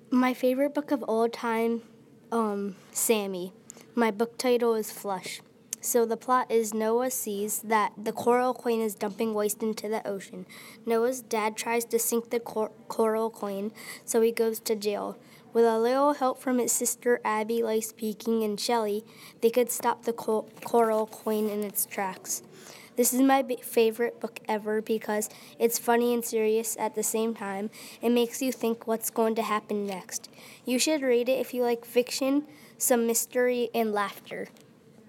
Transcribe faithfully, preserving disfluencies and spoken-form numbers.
My favorite book of all time, um, Sammy. My book title is Flush. So the plot is Noah sees that the coral coin is dumping waste into the ocean. Noah's dad tries to sink the cor- coral coin, so he goes to jail. With a little help from his sister Abby, Lace Peking, and Shelley, they could stop the cor- coral coin in its tracks. This is my b- favorite book ever because it's funny and serious at the same time. It makes you think what's going to happen next. You should read it if you like fiction, some mystery, and laughter.